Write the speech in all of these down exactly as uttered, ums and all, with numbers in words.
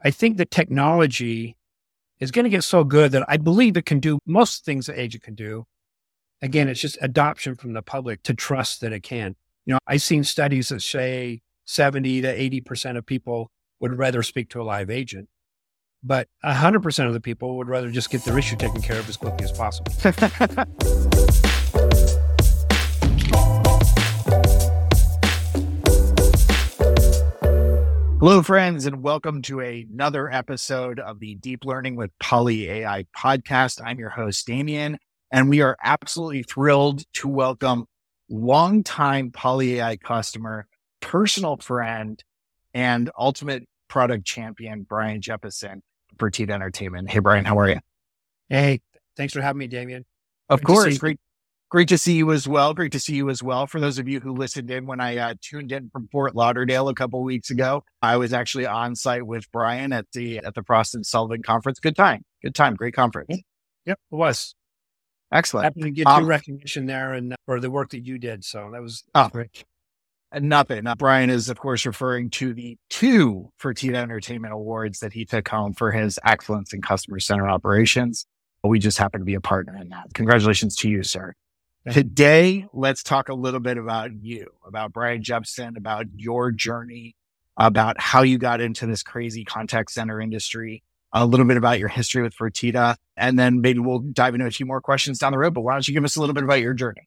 I think the technology is going to get so good that I believe it can do most things that agent can do. Again, it's just adoption from the public to trust that it can. You know, I've seen studies that say seventy to eighty percent of people would rather speak to a live agent, but one hundred percent of the people would rather just get their issue taken care of as quickly as possible. Hello, friends, and welcome to another episode of the Deep Learning with Poly A I podcast. I'm your host, Damien, and we are absolutely thrilled to welcome longtime Poly A I customer, personal friend, and ultimate product champion, Brian Jeppesen, Fertitta Entertainment. Hey, Brian, how are you? Hey, thanks for having me, Damien. Of Great course. Great. Great to see you as well. Great to see you as well. For those of you who listened in when I uh, tuned in from Fort Lauderdale a couple of weeks ago, I was actually on site with Brian at the at the Frost and Sullivan conference. Good time. Good time. Great conference. Yep, it was. Excellent. Happy to get um, your recognition there and for the work that you did. So that was, that was oh, great. Nothing. Uh, Brian is, of course, referring to the two Fertitta Entertainment Awards that he took home for his excellence in customer center operations. We just happen to be a partner in that. Congratulations to you, sir. Today, let's talk a little bit about you, about Brian Jeppesen, about your journey, about how you got into this crazy contact center industry, a little bit about your history with Fertitta, and then maybe we'll dive into a few more questions down the road. But why don't you give us a little bit about your journey?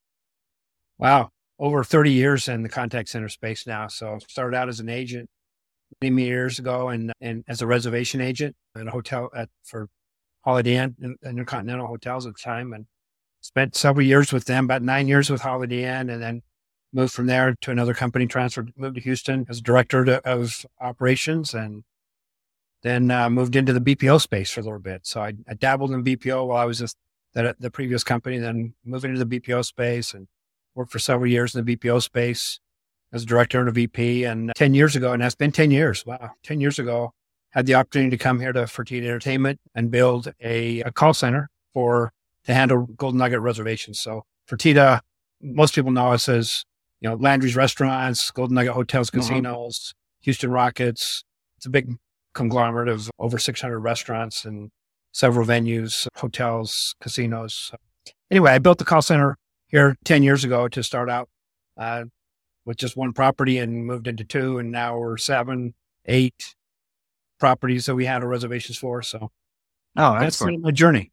Wow. Over thirty years in the contact center space now. So started out as an agent many years ago and, and as a reservation agent in a hotel at, for Holiday Inn and Intercontinental Hotels at the time. And spent several years with them, about nine years with Holiday Inn, and then moved from there to another company, transferred, moved to Houston as director to, of operations, and then uh, moved into the B P O space for a little bit. So I, I dabbled in B P O while I was just at the previous company, then moved into the B P O space and worked for several years in the B P O space as a director and a V P. And ten years ago, and that's been ten years. Wow. ten years ago, had the opportunity to come here to Fertitta Entertainment and build a, a call center for to handle Golden Nugget reservations. So Fertitta, most people know us as, you know, Landry's Restaurants, Golden Nugget Hotels, Casinos, mm-hmm. Houston Rockets. It's a big conglomerate of over six hundred restaurants and several venues, hotels, casinos. So anyway, I built the call center here ten years ago to start out uh, with just one property and moved into two. And now we're seven, eight properties that we handle reservations for. So oh, that's sort of my journey.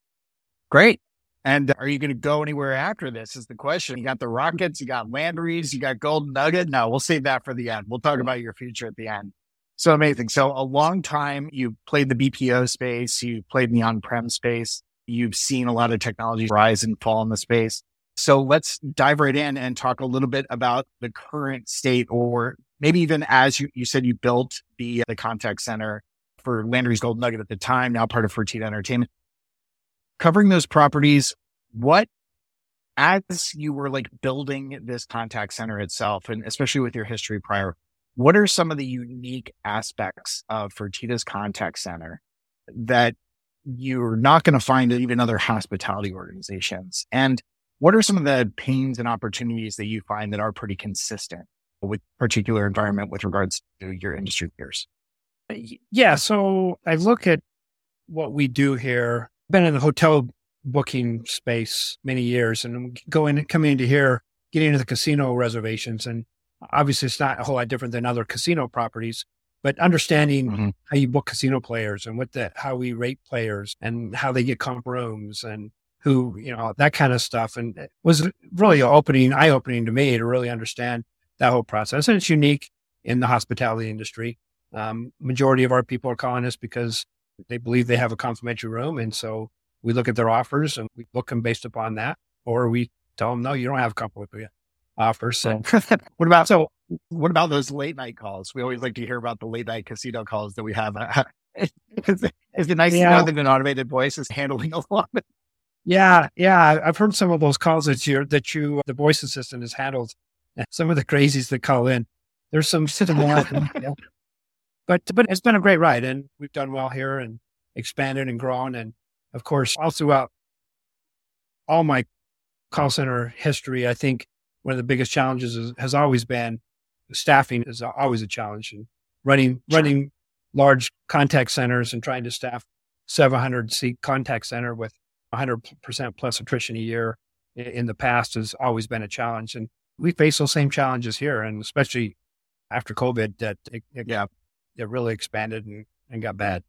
Great. And are you going to go anywhere after this is the question. You got the Rockets, you got Landry's, you got Golden Nugget. No, we'll save that for the end. We'll talk about your future at the end. So amazing. So a long time you played the B P O space, you played in the on-prem space. You've seen a lot of technology rise and fall in the space. So let's dive right in and talk a little bit about the current state, or maybe even as you, you said, you built the, the contact center for Landry's Golden Nugget at the time, now part of Fertitta Entertainment. Covering those properties, what, as you were like building this contact center itself, and especially with your history prior, what are some of the unique aspects of Fertitta's contact center that you're not going to find at even other hospitality organizations? And what are some of the pains and opportunities that you find that are pretty consistent with particular environment with regards to your industry peers? Yeah. So I look at what we do here. Been in the hotel booking space many years and going, coming into here, getting into the casino reservations. And obviously it's not a whole lot different than other casino properties, but understanding mm-hmm. how you book casino players and what the, how we rate players and how they get comp rooms and who, you know, that kind of stuff. And it was really opening, eye opening to me to really understand that whole process. And it's unique in the hospitality industry. Um, majority of our people are calling us because they believe they have a complimentary room. And so we look at their offers and we book them based upon that, or we tell them, no, you don't have a complimentary offer. So what about, so what about those late night calls? We always like to hear about the late night casino calls that we have. Is it nice yeah. to know that an automated voice is handling a lot of it? Yeah. Yeah. I've heard some of those calls that you, that you, the voice assistant has handled. Some of the crazies that call in. There's some, yeah. But, but it's been a great ride and we've done well here and expanded and grown. And of course, all throughout all my call center history, I think one of the biggest challenges is, has always been staffing is always a challenge, and running, sure. running large contact centers and trying to staff seven hundred seat contact center with one hundred percent plus attrition a year in, in the past has always been a challenge. And we face those same challenges here. And especially after COVID, that it, it, yeah. it really expanded and, and got bad.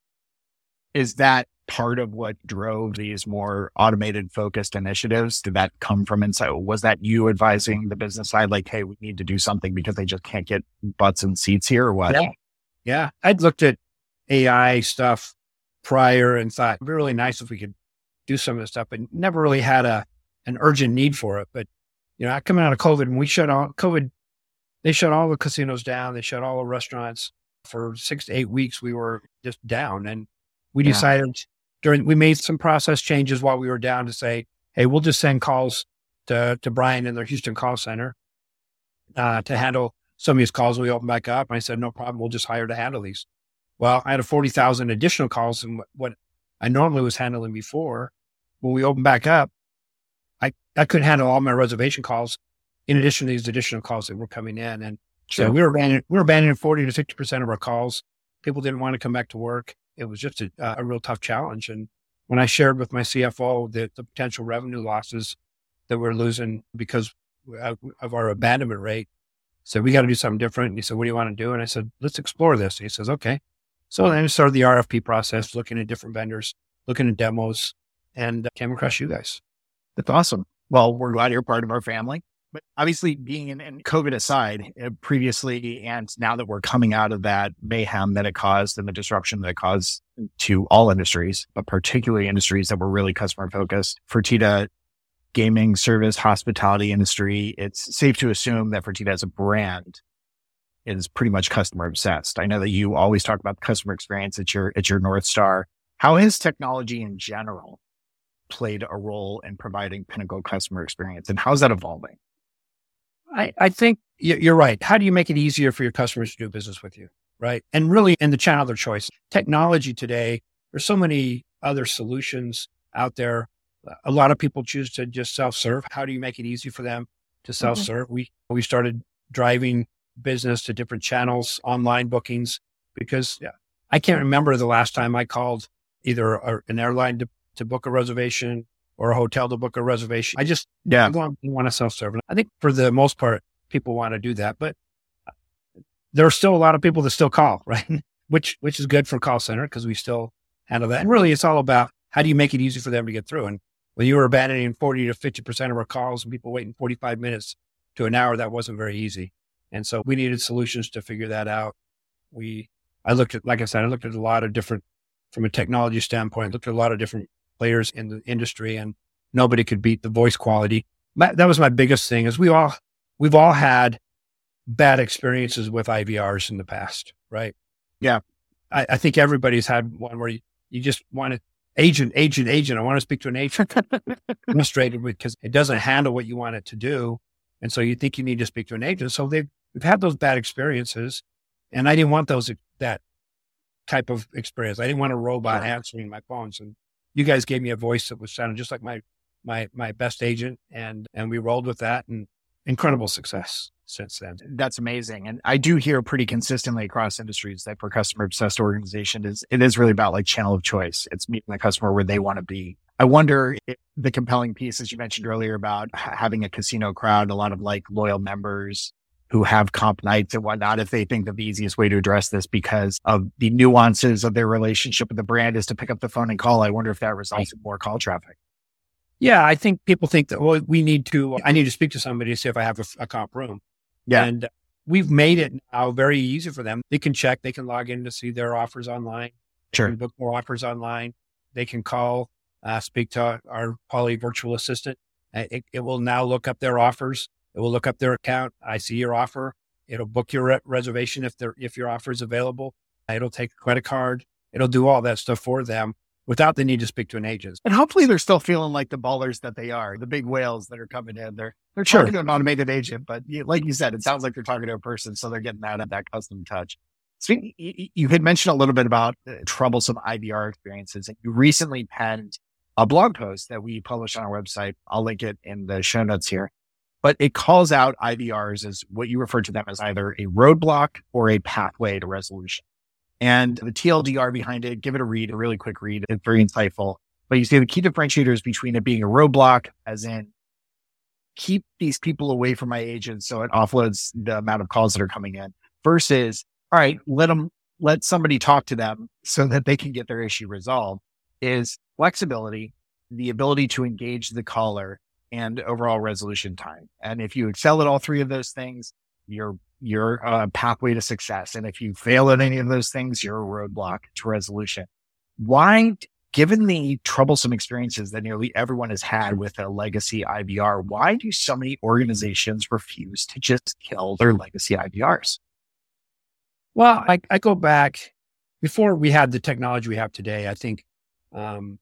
Is that part of what drove these more automated focused initiatives? Did that come from inside? Was that you advising the business side, like, hey, we need to do something because they just can't get butts and seats here, or what? Yeah. Yeah. I'd looked at A I stuff prior and thought it'd be really nice if we could do some of this stuff, but never really had a, an urgent need for it. But, you know, coming out of COVID, and we shut all COVID, they shut all the casinos down. They shut all the restaurants for six to eight weeks. We were just down, and we Yeah. decided during, we made some process changes while we were down to say, hey, we'll just send calls to, to Brian in their Houston call center uh, to handle some of these calls when we open back up. And I said, no problem. We'll just hire to handle these. Well, I had a forty thousand additional calls than what I normally was handling before. When we opened back up, I, I couldn't handle all my reservation calls in addition to these additional calls that were coming in. And Sure. so we were abandoning, we were abandoning forty to sixty percent of our calls. People didn't want to come back to work. It was just a, a real tough challenge. And when I shared with my C F O the, the potential revenue losses that we're losing because of, of our abandonment rate, said, we got to do something different. And he said, what do you want to do? And I said, let's explore this. And he says, okay. So then I started the R F P process, looking at different vendors, looking at demos, and uh, came across you guys. That's awesome. Well, we're glad you're part of our family. But obviously, being in, in COVID aside, uh, previously, and now that we're coming out of that mayhem that it caused and the disruption that it caused to all industries, but particularly industries that were really customer focused, Fertitta, gaming, service, hospitality industry, it's safe to assume that Fertitta as a brand is pretty much customer obsessed. I know that you always talk about the customer experience. It's your, it's your North Star. How has technology in general played a role in providing pinnacle customer experience, and how's that evolving? I, I think you're right. How do you make it easier for your customers to do business with you? Right. And really in the channel of their choice. Technology today, there's so many other solutions out there. A lot of people choose to just self-serve. How do you make it easy for them to self-serve? Mm-hmm. We, we started driving business to different channels, online bookings, because yeah, I can't remember the last time I called either a, an airline to, to book a reservation or a hotel to book a reservation. I just yeah. I want to self-serve. I think for the most part, people want to do that, but there are still a lot of people that still call, right? which, which is good for call center because we still handle that. And really it's all about how do you make it easy for them to get through? And when you were abandoning forty to fifty percent of our calls and people waiting forty-five minutes to an hour, that wasn't very easy. And so we needed solutions to figure that out. We, I looked at, like I said, I looked at a lot of different, from a technology standpoint, looked at a lot of different players in the industry, and nobody could beat the voice quality. My, that was my biggest thing is we all, we've all had bad experiences with I V Rs in the past, right? Yeah. I, I think everybody's had one where you, you just want to agent, agent, agent. I want to speak to an agent. Frustrated because it doesn't handle what you want it to do. And so you think you need to speak to an agent. So they've, we've had those bad experiences, and I didn't want those, that type of experience. I didn't want a robot yeah. answering my phones. And you guys gave me a voice that was sounded just like my, my, my best agent. And, and we rolled with that, and incredible success since then. That's amazing. And I do hear pretty consistently across industries that for customer obsessed organization is, it is really about like channel of choice. It's meeting the customer where they want to be. I wonder if the compelling piece, as you mentioned earlier, about having a casino crowd, a lot of like loyal members who have comp nights and whatnot, if they think that the easiest way to address this because of the nuances of their relationship with the brand is to pick up the phone and call. I wonder if that results in more call traffic. Yeah, I think people think that, well, we need to, I need to speak to somebody to see if I have a, a comp room. Yeah. And we've made it now very easy for them. They can check, they can log in to see their offers online. Sure. They can book more offers online. They can call, uh, speak to our Poly virtual assistant. Uh, it, it will now look up their offers. It will look up their account. I see your offer. It'll book your re- reservation if there, if your offer is available. It'll take a credit card. It'll do all that stuff for them without the need to speak to an agent. And hopefully they're still feeling like the ballers that they are, the big whales that are coming in. They're, they're Sure. talking to an automated agent, but you, like you said, it sounds like they're talking to a person. So they're getting that, that custom touch. So you, you had mentioned a little bit about uh, troublesome I V R experiences, and you recently penned a blog post that we published on our website. I'll link it in the show notes here, but it calls out I V Rs as what you refer to them as either a roadblock or a pathway to resolution. And the T L D R behind it, give it a read, a really quick read. It's very insightful. But you see the key differentiators between it being a roadblock, as in keep these people away from my agents so it offloads the amount of calls that are coming in, versus, all right, let them, let somebody talk to them so that they can get their issue resolved, is flexibility, the ability to engage the caller, and overall resolution time. And if you excel at all three of those things, you're you're a pathway to success. And if you fail at any of those things, you're a roadblock to resolution. Why, given the troublesome experiences that nearly everyone has had with a legacy I V R, why do so many organizations refuse to just kill their legacy I V Rs? Well, I, I go back before we had the technology we have today. I think um,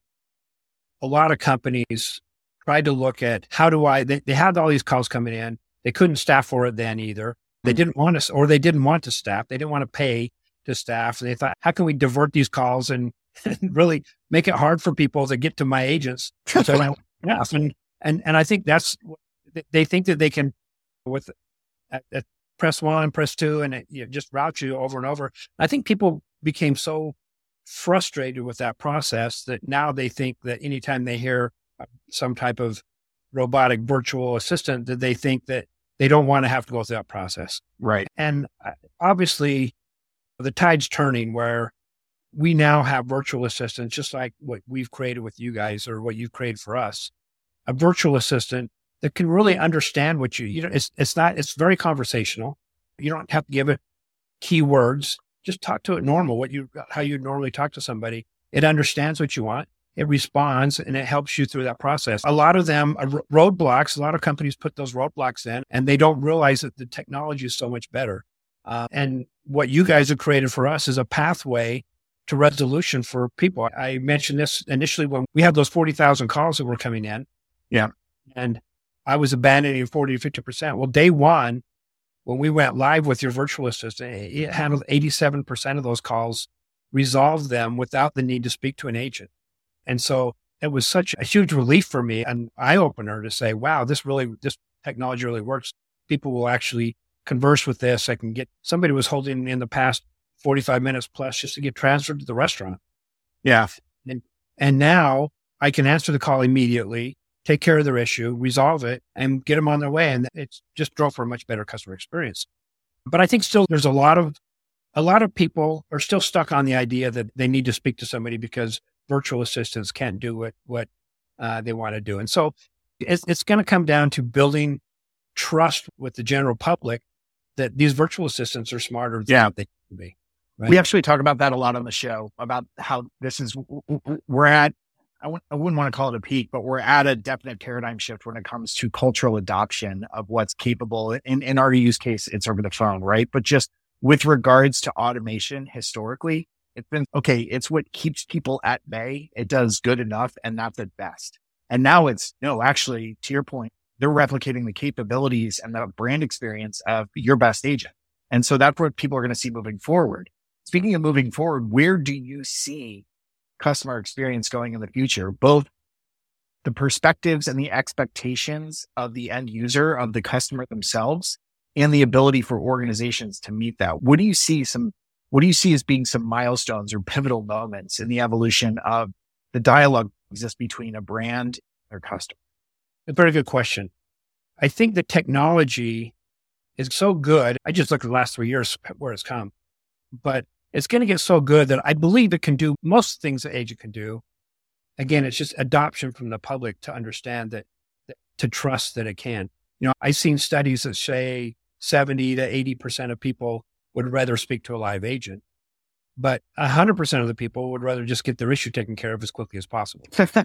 a lot of companies tried to look at how do I, they, they had all these calls coming in. They couldn't staff for it then either. They didn't want to, or they didn't want to staff. They didn't want to pay to staff. They thought, how can we divert these calls and, and really make it hard for people to get to my agents? So I went, yeah. And, and, and I think that's, they think that they can, with at, at press one, press two, and it, you know, just route you over and over. I think people became so frustrated with that process that now they think that anytime they hear some type of robotic virtual assistant, that they think that they don't want to have to go through that process. Right. And obviously the tide's turning where we now have virtual assistants, just like what we've created with you guys or what you've created for us, a virtual assistant that can really understand what you, you know, it's, it's not, it's very conversational. You don't have to give it keywords. Just talk to it normal, what you, how you normally talk to somebody. It understands what you want. It responds and it helps you through that process. A lot of them are roadblocks. A lot of companies put those roadblocks in and they don't realize that the technology is so much better. Uh, and what you guys have created for us is a pathway to resolution for people. I mentioned this initially when we had those forty thousand calls that were coming in. Yeah. And I was abandoning forty to fifty percent. Well, day one, when we went live with your virtual assistant, it handled eighty-seven percent of those calls, resolved them without the need to speak to an agent. And so it was such a huge relief for me, an eye opener to say, wow, this really, this technology really works. People will actually converse with this. I can get, somebody was holding in the past forty-five minutes plus just to get transferred to the restaurant. Yeah. And, and now I can answer the call immediately, take care of their issue, resolve it, and get them on their way. And it's just drove for a much better customer experience. But I think still there's a lot of, a lot of people are still stuck on the idea that they need to speak to somebody because virtual assistants can't do what, what uh, they want to do. And so it's, it's going to come down to building trust with the general public that these virtual assistants are smarter than yeah. they can be. Right? We actually talk about that a lot on the show, about how this is, we're at, I w- I wouldn't want to call it a peak, but we're at a definite paradigm shift when it comes to cultural adoption of what's capable. In, in our use case, it's over the phone, right? But just with regards to automation, historically, it's been, okay, it's what keeps people at bay. It does good enough and not the best. And now it's, no, actually, to your point, they're replicating the capabilities and the brand experience of your best agent. And so that's what people are going to see moving forward. Speaking of moving forward, where do you see customer experience going in the future? Both the perspectives and the expectations of the end user, of the customer themselves, and the ability for organizations to meet that. What do you see some, what do you see as being some milestones or pivotal moments in the evolution of the dialogue that exists between a brand and their customer? A very good question. I think the technology is so good. I just looked at the last three years where it's come, but it's going to get so good that I believe it can do most things that agent can do. Again, it's just adoption from the public to understand that, that to trust that it can. You know, I've seen studies that say seventy to eighty percent of people would rather speak to a live agent, but one hundred percent of the people would rather just get their issue taken care of as quickly as possible.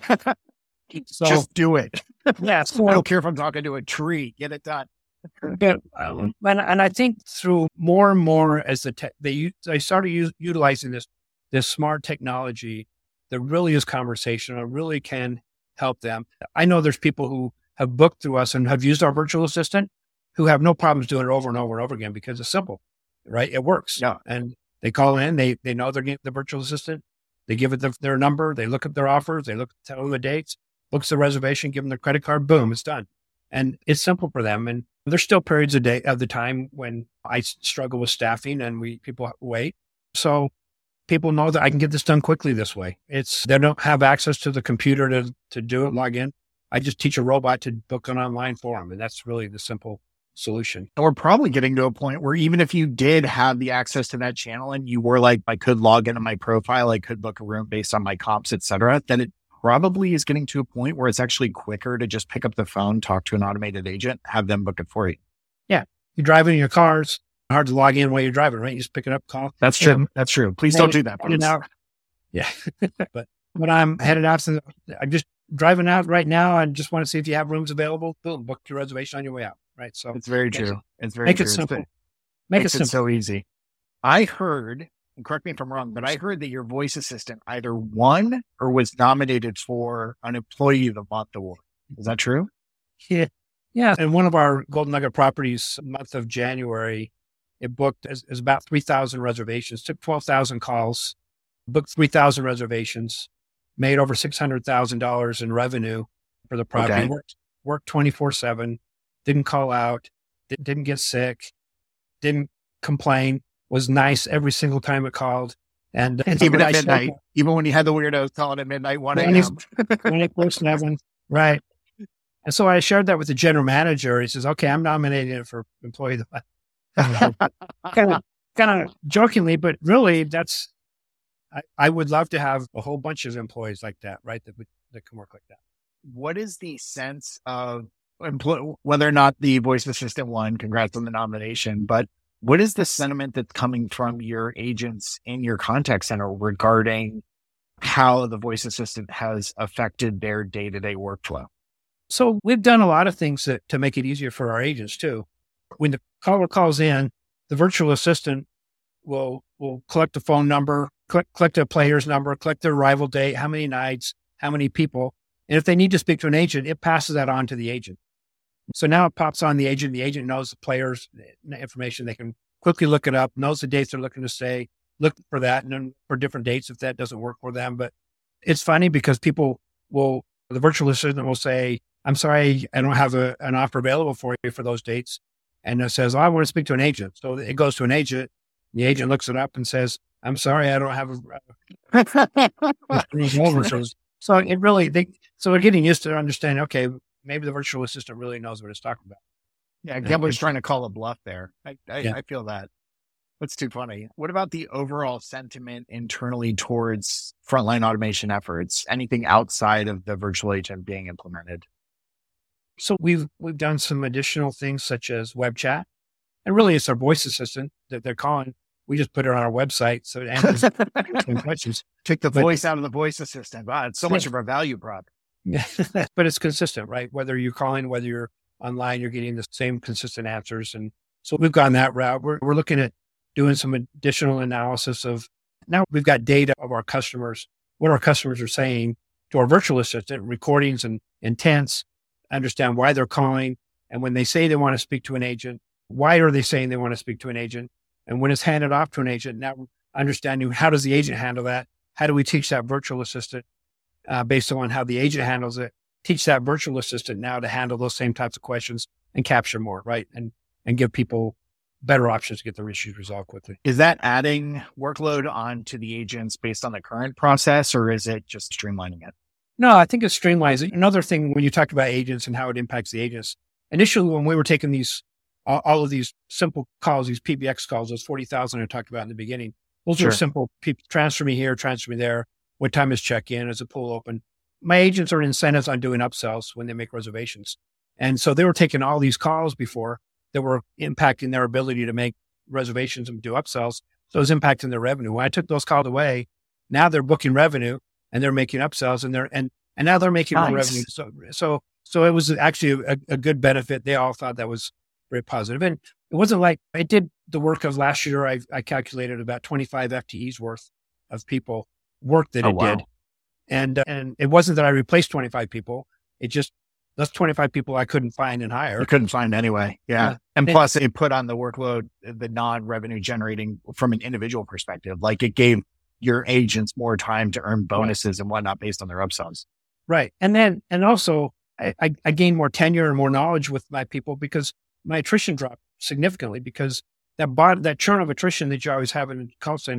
So, just do it. Yeah, so, I don't care if I'm talking to a tree. Get it done. Yeah, um, and, and I think through more and more as the te- they they started use, utilizing this this smart technology that really is conversational, really can help them. I know there's people who have booked through us and have used our virtual assistant who have no problems doing it over and over and over again because it's simple, right? It works. Yeah. And they call in, they they know they're getting the virtual assistant, they give it the, their number, they look at their offers, they look tell them the dates, books the reservation, give them their credit card, boom, it's done. And it's simple for them. And there's still periods of day of the time when I struggle with staffing and we people wait. So people know that I can get this done quickly this way. It's, they don't have access to the computer to, to do it, log in. I just teach a robot to book an online for them. And that's really the simple solution. And we're probably getting to a point where even if you did have the access to that channel and you were like, I could log into my profile, I could book a room based on my comps, et cetera, then it probably is getting to a point where it's actually quicker to just pick up the phone, talk to an automated agent, have them book it for you. Yeah. You're driving in your cars. Hard to log in while you're driving, right? You just pick it up, call. That's true. And, That's true. Please don't do that. Out. Yeah. But when I'm headed out, to, I'm just driving out right now. I just want to see if you have rooms available. Boom, book your reservation on your way out. Right. So it's very true. It's very make true. it simple. It's, make makes it simple. It so easy. I heard, and correct me if I'm wrong, but I heard that your voice assistant either won or was nominated for an Employee of the Month award. Is that true? Yeah. Yeah. And one of our Golden Nugget properties, month of January, it booked as, as about three thousand reservations, took twelve thousand calls, booked three thousand reservations, made over six hundred thousand dollars in revenue for the property, okay. worked, worked twenty-four seven, didn't call out, didn't get sick, didn't complain, was nice every single time it called. And, and even at midnight, even when you had the weirdos calling at midnight, one a.m. When it close to seven, right. And so I shared that with the general manager. He says, okay, I'm nominating it for Employee of the Month. kind of, kind of jokingly, but really that's, I, I would love to have a whole bunch of employees like that, right? That would, that can work like that. What is the sense of employ- whether or not the voice assistant won, congrats on the nomination, but what is the sentiment that's coming from your agents in your contact center regarding how the voice assistant has affected their day-to-day workflow? So we've done a lot of things that, to make it easier for our agents too. When the caller calls in, the virtual assistant will will collect the phone number, collect, collect the player's number, collect their arrival date, how many nights, how many people. And if they need to speak to an agent, it passes that on to the agent. So now it pops on the agent. The agent knows the player's information. They can quickly look it up, knows the dates they're looking to stay, look for that, and then for different dates if that doesn't work for them. But it's funny because people will, the virtual assistant will say, I'm sorry, I don't have a, an offer available for you for those dates. And it says, oh, I want to speak to an agent. So it goes to an agent. The agent looks it up and says, I'm sorry, I don't have a... So it really, they, so we're getting used to understanding, okay, maybe the virtual assistant really knows what it's talking about. Yeah, Gambler's trying to call a bluff there. I, I, yeah. I feel that. That's too funny. What about the overall sentiment internally towards frontline automation efforts? Anything outside of the virtual agent being implemented? So we've we've done some additional things such as web chat, and really it's our voice assistant that they're calling. We just put it on our website so it answers some questions. Take the but, voice out of the voice assistant. Wow, it's so much of our value prop. But it's consistent, right? Whether you're calling, whether you're online, you're getting the same consistent answers. And so we've gone that route. We're we're looking at doing some additional analysis of, now we've got data of our customers, what our customers are saying to our virtual assistant, recordings and intents, understand why they're calling. And when they say they want to speak to an agent, why are they saying they want to speak to an agent? And when it's handed off to an agent, now understanding how does the agent handle that? How do we teach that virtual assistant uh, based on how the agent handles it? Teach that virtual assistant now to handle those same types of questions and capture more, right? And and give people better options to get their issues resolved quickly. Is that adding workload onto the agents based on the current process, or is it just streamlining it? No, I think it streamlines it. Another thing, when you talked about agents and how it impacts the agents, initially when we were taking these, all, all of these simple calls, these P B X calls, those forty thousand I talked about in the beginning, those sure. are simple, transfer me here, transfer me there. What time is check-in? Is the pool open? My agents are incentives on doing upsells when they make reservations. And so they were taking all these calls before that were impacting their ability to make reservations and do upsells. So it was impacting their revenue. When I took those calls away, now they're booking revenue and they're making upsells and they're, and, and now they're making nice. more revenue. So, so, so it was actually a, a good benefit. They all thought that was very positive. And it wasn't like I did the work of last year. I, I calculated about twenty-five F T Es worth of people work that oh, it wow. did. And, uh, and it wasn't that I replaced twenty-five people. It just, that's twenty-five people I couldn't find and hire. You couldn't find anyway. Yeah. yeah. And plus it put on the workload, the non-revenue generating from an individual perspective. Like it gave your agents more time to earn bonuses right. and whatnot based on their upsells. Right. And then, and also I, I, I gained more tenure and more knowledge with my people because my attrition dropped significantly because that bot, that churn of attrition that you always have in a call center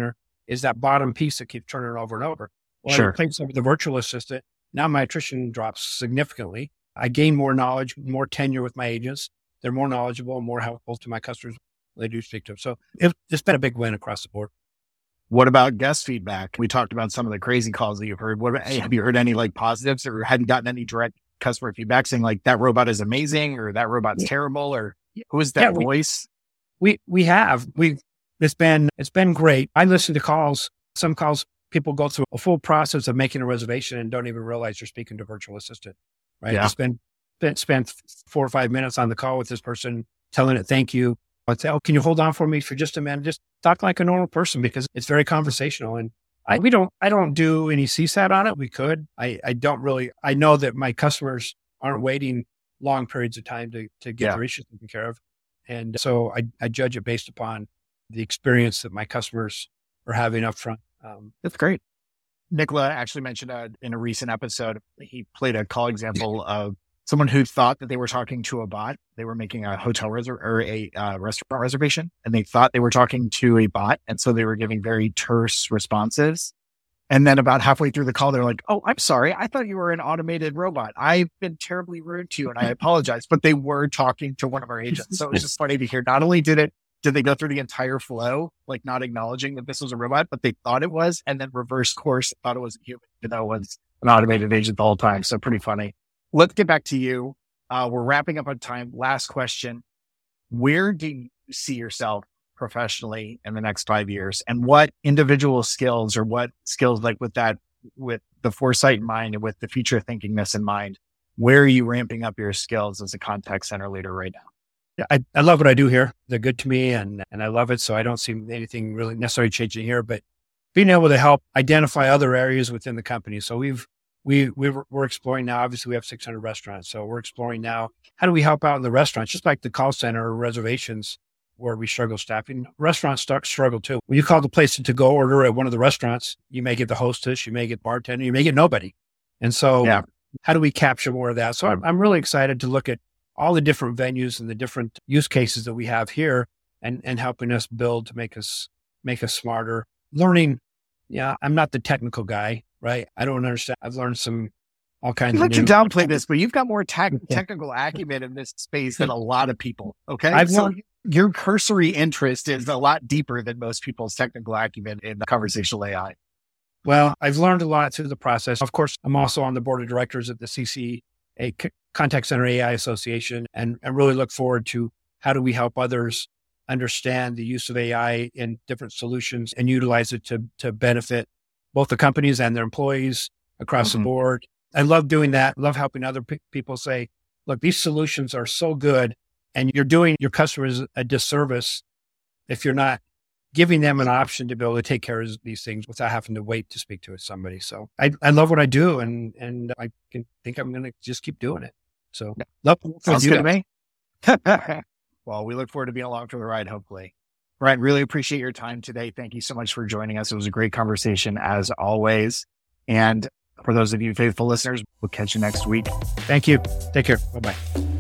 is that bottom piece that keeps turning over and over. Well, Sure. I replaced it with the virtual assistant. Now my attrition drops significantly. I gain more knowledge, more tenure with my agents. They're more knowledgeable, more helpful to my customers. They do speak to them. So it, it's been a big win across the board. What about guest feedback? We talked about some of the crazy calls that you've heard. What about, hey, have you heard any like positives, or hadn't gotten any direct customer feedback saying like that robot is amazing or that robot's yeah. terrible, or who is that yeah, voice? We, we, we have, we, it's been, it's been great. I listen to calls, some calls, people go through a full process of making a reservation and don't even realize they're speaking to a virtual assistant, right? Yeah. Spend, spend four or five minutes on the call with this person, telling it, thank you. I'd say, oh, can you hold on for me for just a minute? Just talk like a normal person, because it's very conversational. And I, we don't, I don't do any C SAT on it. We could, I, I don't really, I know that my customers aren't waiting long periods of time to, to get yeah. their issues taken care of. And so I, I judge it based upon the experience that my customers are having up front. Um, That's great. Nicola actually mentioned uh, in a recent episode, he played a call example of someone who thought that they were talking to a bot. They were making a hotel reser- or a uh, restaurant reservation, and they thought they were talking to a bot. And so they were giving very terse responses. And then about halfway through the call, they're like, oh, I'm sorry. I thought you were an automated robot. I've been terribly rude to you and I apologize. But they were talking to one of our agents. So it was just funny to hear. Not only did it, did they go through the entire flow, like not acknowledging that this was a robot, but they thought it was, and then reverse course, thought it was a human, even though it was an automated agent the whole time. So pretty funny. Let's get back to you. Uh, we're wrapping up on time. Last question. Where do you see yourself professionally in the next five years? And what individual skills, or what skills, like with that, with the foresight in mind and with the future thinkingness in mind, where are you ramping up your skills as a contact center leader right now? Yeah, I, I love what I do here. They're good to me, and, and I love it. So I don't see anything really necessarily changing here, but being able to help identify other areas within the company. So we've, we, we we're exploring now, obviously we have six hundred restaurants. So we're exploring now, how do we help out in the restaurants? Just like the call center or reservations where we struggle staffing, restaurants start struggle too. When you call the place to go order at one of the restaurants, you may get the hostess, you may get bartender, you may get nobody. And so yeah. how do we capture more of that? So I'm, I'm really excited to look at all the different venues and the different use cases that we have here, and, and helping us build to make us, make us smarter. Learning. Yeah. I'm not the technical guy, right? I don't understand. I've learned some, all kinds I of let you new- downplay this, but you've got more te- technical acumen in this space than a lot of people. Okay. I've so learned- your cursory interest is a lot deeper than most people's technical acumen in conversational A I. Well, I've learned a lot through the process. Of course, I'm also on the board of directors at the C C A Contact Center A I Association, and, and really look forward to how do we help others understand the use of A I in different solutions and utilize it to, to benefit both the companies and their employees across mm-hmm. the board. I love doing that. Love helping other pe- people say, look, these solutions are so good, and you're doing your customers a disservice if you're not giving them an option to be able to take care of these things without having to wait to speak to somebody. So I, I love what I do, and, and I can think I'm going to just keep doing it. So yeah. love Sounds good to me. Well, we look forward to being along for the ride, hopefully. Brian, really appreciate your time today. Thank you so much for joining us. It was a great conversation as always. And for those of you faithful listeners, we'll catch you next week. Thank you. Take care. Bye-bye.